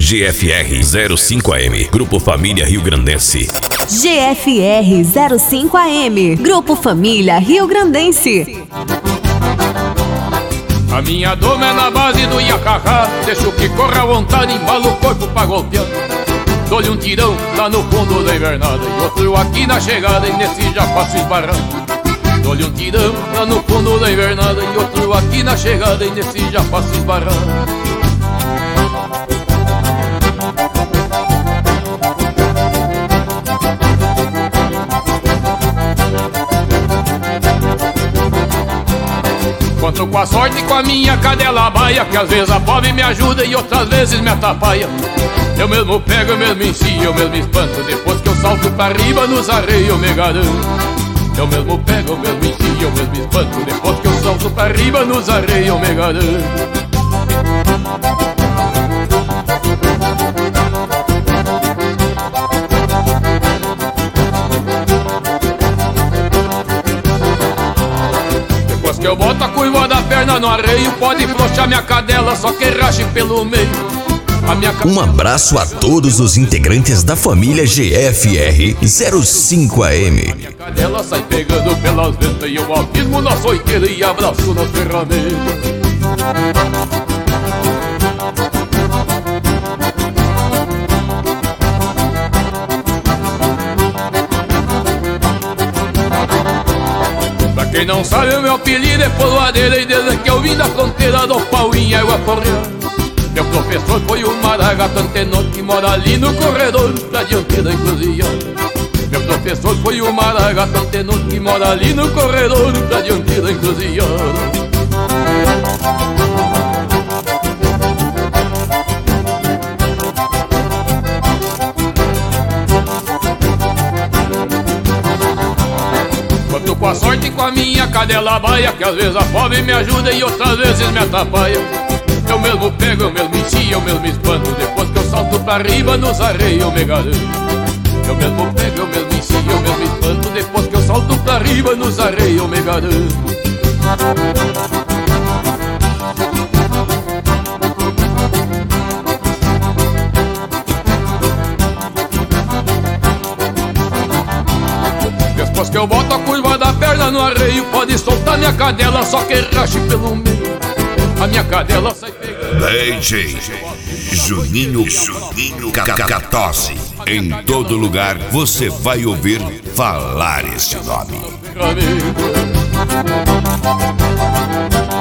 GFR 05AM, Grupo Família Rio Grandense. GFR 05AM, Grupo Família Rio Grandense. A minha doma é na base do iacacá, deixo que corra à vontade, embalo o corpo pra golpear. Dou-lhe um tirão lá no fundo da invernada e outro aqui na chegada, e nesse já faço esbarrar. Dou-lhe um tirão lá no fundo da invernada e outro aqui na chegada, e nesse já faço esbarrar. Conto com a sorte e com a minha cadela baia, que às vezes a pobre me ajuda e outras vezes me atrapalha. Eu mesmo pego, eu mesmo ensino, eu mesmo espanto, depois que eu salto pra riba nos arreios eu me garanto. Eu mesmo pego, eu mesmo ensino, eu mesmo espanto, depois que eu salto pra riba nos arreios eu me garanto. Depois que eu boto a curva da perna no arreio, pode flochar minha cadela, só que rache pelo meio. Um abraço a todos os integrantes da família GFR 05AM. Minha cadela sai pegando pelas ventas e eu afirmo na soiteira e abraço nas ferramentas. Pra quem não sabe, o meu apelido é Poloadeira, e desde que eu vim da fronteira do pau em água correndo. Meu professor foi o maragato antenor que mora ali no corredor da diante da encruzilhada. Meu professor foi o maragato antenor que mora ali no corredor da diante da encruzilhada. Conto com a sorte e com a minha cadela baia, que às vezes a pobre me ajuda e outras vezes me atrapalha. Eu mesmo pego, eu mesmo ensino, eu mesmo espanto, depois que eu salto pra riba nos arreios eu me garanto. Eu mesmo pego, eu mesmo ensino, eu mesmo espanto, depois que eu salto pra riba nos arreios eu me garanto. Depois que eu boto a curva da perna no arreio, pode soltar minha cadela, só que rache pelo meio. A minha cadela sai pegando. DJ Juninho Catose. Em todo lugar você vai ouvir falar este nome.